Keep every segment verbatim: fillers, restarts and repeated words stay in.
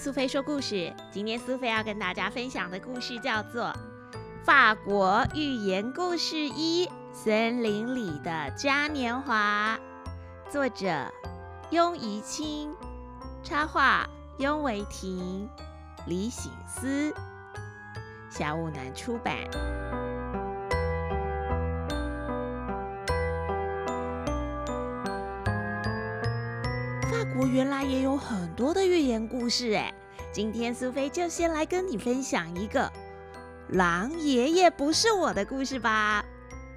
苏菲说故事。今天苏菲要跟大家分享的故事叫做《法国寓言故事一：森林里的嘉年华》，作者雍怡清，插画雍维婷、李醒思，小五南出版。法国原来也有很多的寓言故事哎，今天苏菲就先来跟你分享一个狼爷爷不是我的故事吧。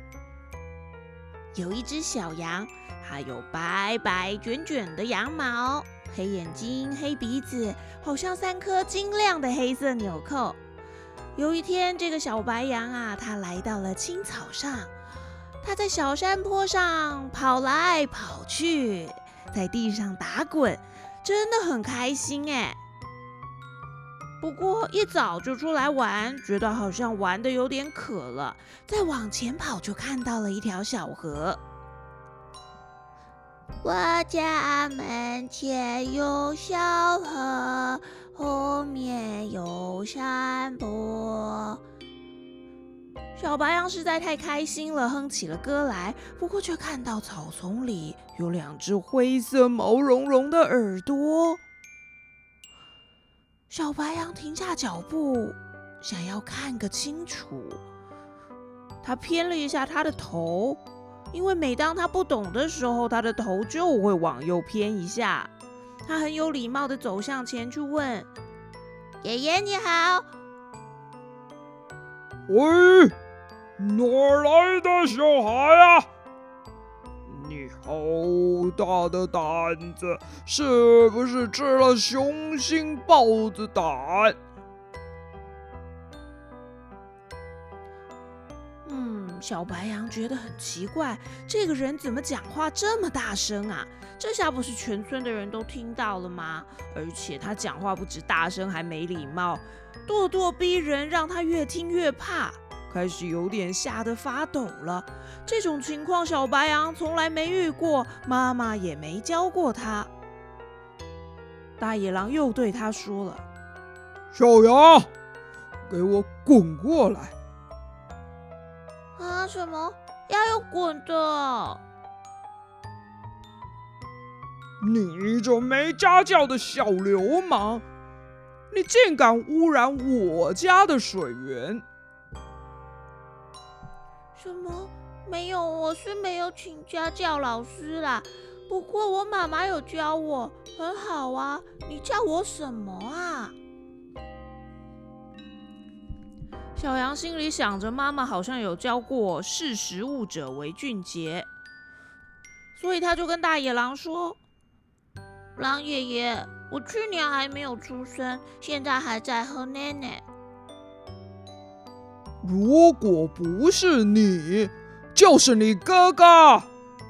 有一只小羊，它有白白卷卷的羊毛，黑眼睛、黑鼻子，好像三颗晶亮的黑色纽扣。有一天，这个小白羊啊，它来到了青草上，它在小山坡上跑来跑去，在地上打滚，真的很开心哎。不过一早就出来玩，觉得好像玩得有点渴了，再往前跑就看到了一条小河。我家门前有小河，后面有山坡。小白羊实在太开心了，哼起了歌来，不过却看到草丛里有两只灰色毛茸茸的耳朵。小白羊停下脚步，想要看个清楚。他偏了一下他的头，因为每当他不懂的时候，他的头就会往右偏一下。他很有礼貌地走向前去问：“爷爷你好。”“ 喂，哪来的小孩啊？你好大的胆子，是不是吃了雄心豹子胆？” 嗯，小白羊觉得很奇怪，这个人怎么讲话这么大声啊？这下不是全村的人都听到了吗？而且他讲话不止大声，还没礼貌，咄咄逼人，让他越听越怕，开始有点吓得发抖了。这种情况小白羊从来没遇过，妈妈也没教过他。大野狼又对他说了：“ 小羊，给我滚过来！”“ 啊，什么？要用滚的？ 你这没家教的小流氓，你竟敢污染我家的水源！”“ 什么？没有，我是没有请家教老师啦。不过我妈妈有教我，很好啊。你叫我什么啊？”小羊心里想着，妈妈好像有教过识时务者为俊杰，所以他就跟大野狼说：“狼爷爷，我去年还没有出生，现在还在喝奶奶。 如果不是你，就是你哥哥。”“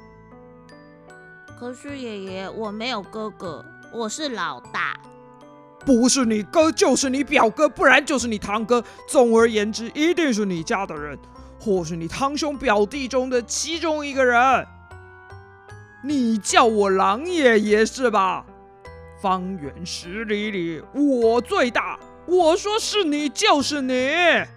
可是爷爷，我没有哥哥，我是老大。”“ 不是你哥就是你表哥，不然就是你堂哥，总而言之一定是你家的人，或是你堂兄表弟中的其中一个人。你叫我狼爷爷是吧？方圆十里里我最大，我说是你就是你。”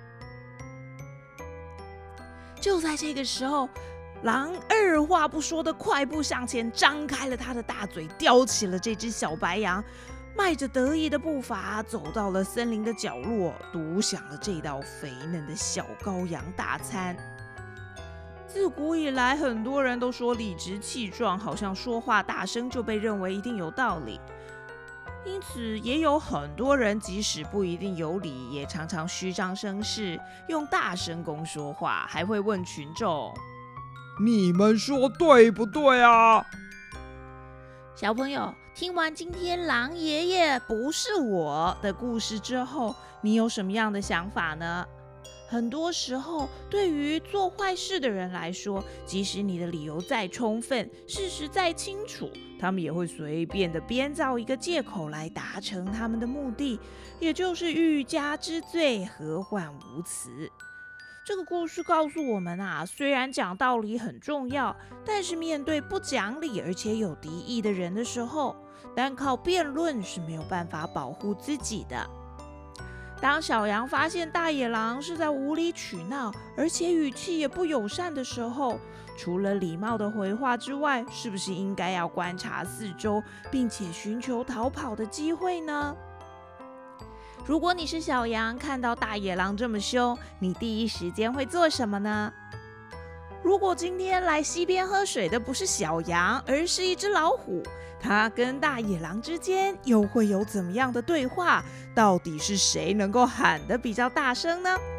就在这个时候，狼二话不说的快步向前，张开了他的大嘴，叼起了这只小白羊，迈着得意的步伐走到了森林的角落，独享了这道肥嫩的小羔羊大餐。自古以来，很多人都说理直气壮，好像说话大声就被认为一定有道理。因此，也有很多人即使不一定有理，也常常虚张声势，用大声公说话，还会问群众：“ 你们说对不对啊？” 小朋友，听完今天狼爷爷不是我的故事之后，你有什么样的想法呢？很多时候，对于做坏事的人来说，即使你的理由再充分，事实再清楚，他们也会随便的编造一个借口来达成他们的目的，也就是欲加之罪，何患无辞。这个故事告诉我们啊，虽然讲道理很重要，但是面对不讲理而且有敌意的人的时候， 单靠辩论是没有办法保护自己的。当小羊发现大野狼是在无理取闹，而且语气也不友善的时候，除了礼貌的回话之外，是不是应该要观察四周，并且寻求逃跑的机会呢？如果你是小羊，看到大野狼这么凶，你第一时间会做什么呢？如果今天来溪边喝水的不是小羊，而是一只老虎，它跟大野狼之间又会有怎么样的对话？到底是谁能够喊得比较大声呢？